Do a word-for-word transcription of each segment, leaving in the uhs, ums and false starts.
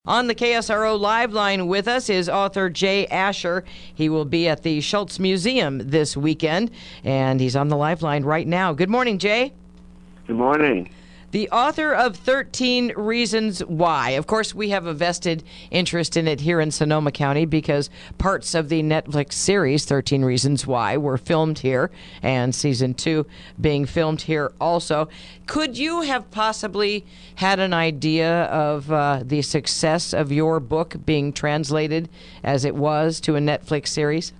On the K S R O Live Line with us is author Jay Asher. He will be at the Schultz Museum this weekend, and he's on the Live Line right now. Good morning, Jay. Good morning. The author of thirteen Reasons Why. Of course, we have a vested interest in it here in Sonoma County because parts of the Netflix series thirteen Reasons Why were filmed here, and season two being filmed here also. Could you have possibly had an idea of uh, the success of your book being translated as it was to a Netflix series?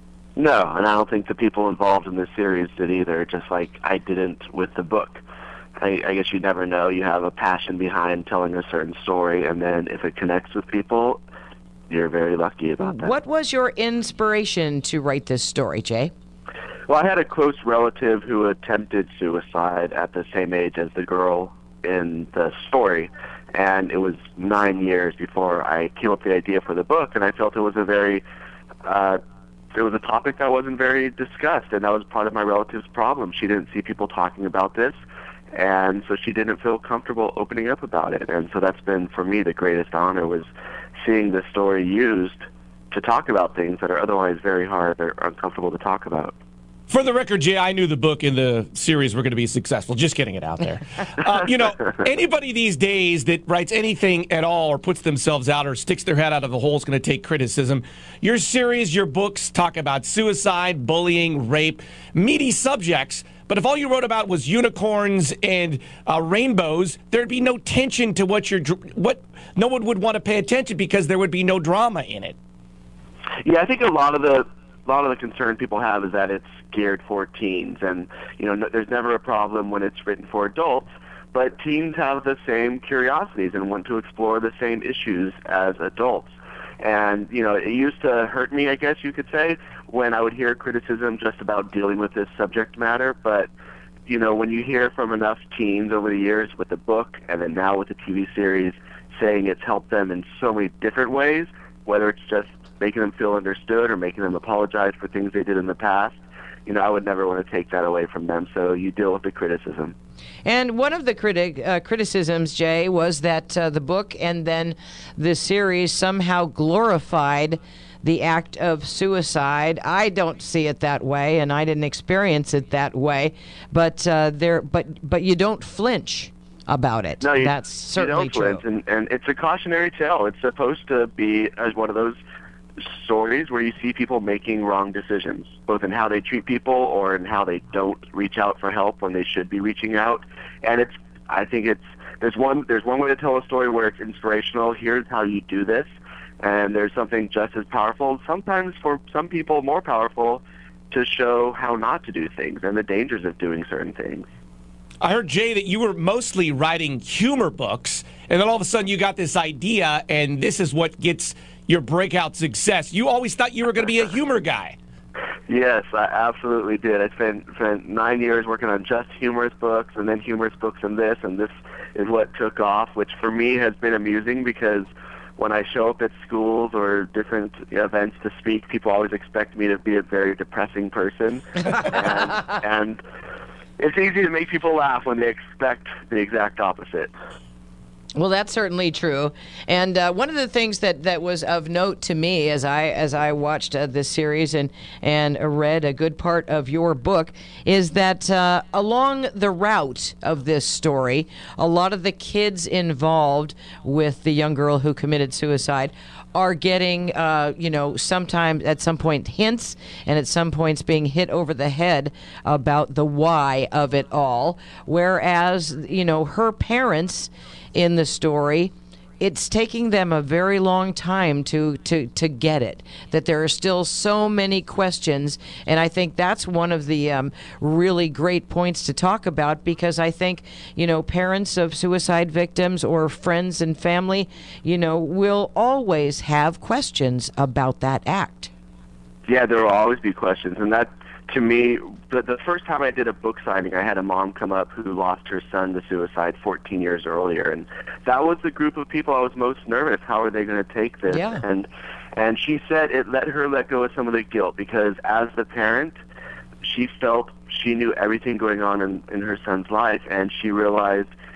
No, and I don't think the people involved in this series did either, just like I didn't with the book. I, I guess you never know. You have a passion behind telling a certain story, and then if it connects with people, you're very lucky about that. What was your inspiration to write this story, Jay? Well, I had a close relative who attempted suicide at the same age as the girl in the story, and it was nine years before I came up with the idea for the book, and I felt it was a very, uh, it was a topic that wasn't very discussed, and that was part of my relative's problem. She didn't see people talking about this, and so she didn't feel comfortable opening up about it. And so that's been, for me, the greatest honor was seeing this story used to talk about things that are otherwise very hard or uncomfortable to talk about. For the record, Jay, I knew the book and the series were going to be successful. Just getting it out there. Uh, you know, anybody these days that writes anything at all or puts themselves out or sticks their head out of the hole is going to take criticism. Your series, your books talk about suicide, bullying, rape, meaty subjects. But if all you wrote about was unicorns and uh, rainbows, there'd be no tension to what you're, what no one would want to pay attention because there would be no drama in it. Yeah, I think a lot of the a lot of the concern people have is that it's geared for teens, and you know, no, there's never a problem when it's written for adults. But teens have the same curiosities and want to explore the same issues as adults. And, you know, it used to hurt me, I guess you could say, when I would hear criticism just about dealing with this subject matter. But, you know, when you hear from enough teens over the years with the book and then now with the T V series saying it's helped them in so many different ways, whether it's just making them feel understood or making them apologize for things they did in the past, you know, I would never want to take that away from them. So you deal with the criticism. And one of the criti- uh, criticisms, Jay, was that uh, the book and then the series somehow glorified the act of suicide. I don't see it that way, and I didn't experience it that way. But uh, there, but but you don't flinch about it. No, you, That's certainly you don't true. Flinch, and, and it's a cautionary tale. It's supposed to be as one of those stories where you see people making wrong decisions, both in how they treat people or in how they don't reach out for help when they should be reaching out. And it's, I think it's, there's one, there's one way to tell a story where it's inspirational. Here's how you do this. And there's something just as powerful, sometimes for some people more powerful, to show how not to do things and the dangers of doing certain things. I heard, Jay, that you were mostly writing humor books, and then all of a sudden you got this idea, and this is what gets your breakout success. You always thought you were going to be a humor guy. Yes, I absolutely did. I spent, spent nine years working on just humorous books and then humorous books and this, and this is what took off, which for me has been amusing because when I show up at schools or different events to speak, people always expect me to be a very depressing person. and, and it's easy to make people laugh when they expect the exact opposite. Well, that's certainly true. And uh, one of the things that, that was of note to me as I as I watched uh, this series and, and read a good part of your book is that uh, along the route of this story, a lot of the kids involved with the young girl who committed suicide are getting, uh, you know, sometimes at some point hints and at some points being hit over the head about the why of it all. Whereas, you know, her parents in the story, it's taking them a very long time to, to, to get it, that there are still so many questions. And I think that's one of the um, really great points to talk about because I think, you know, parents of suicide victims or friends and family, you know, will always have questions about that act. Yeah, there will always be questions. And that, to me, the, the first time I did a book signing, I had a mom come up who lost her son to suicide fourteen years earlier, and that was the group of people I was most nervous. How are they going to take this? Yeah. And and she said it let her let go of some of the guilt because as the parent, she felt she knew everything going on in, in her son's life, and she realized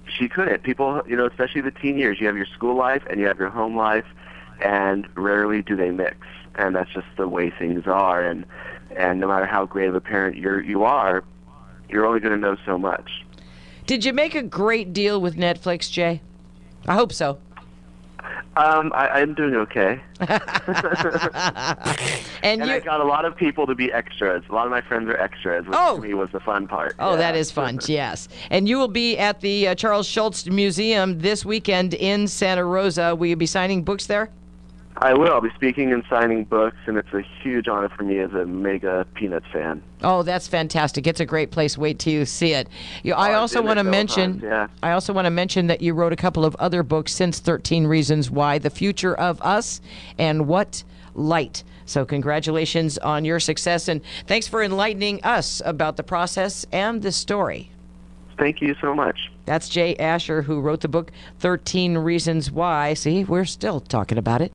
she couldn't. People, you know, especially the teen years, you have your school life and you have your home life, and rarely do they mix. And that's just the way things are. And and no matter how great of a parent you're, you are, you're only going to know so much. Did you make a great deal with Netflix, Jay? I hope so. Um, I, I'm doing okay. and and you, I got a lot of people to be extras. A lot of my friends are extras, which Oh. to me was the fun part. Oh, Yeah. that is fun, yes. And you will be at the uh, Charles Schulz Museum this weekend in Santa Rosa. Will you be signing books there? I will. I'll be speaking and signing books, and it's a huge honor for me as a mega Peanuts fan. Oh, that's fantastic. It's a great place. Wait till you see it. You, I I've also been want to there several mention times, yeah. I also want to mention that you wrote a couple of other books since thirteen Reasons Why, The Future of Us and What Light. So congratulations on your success, and thanks for enlightening us about the process and the story. Thank you so much. That's Jay Asher, who wrote the book thirteen Reasons Why. See, we're still talking about it.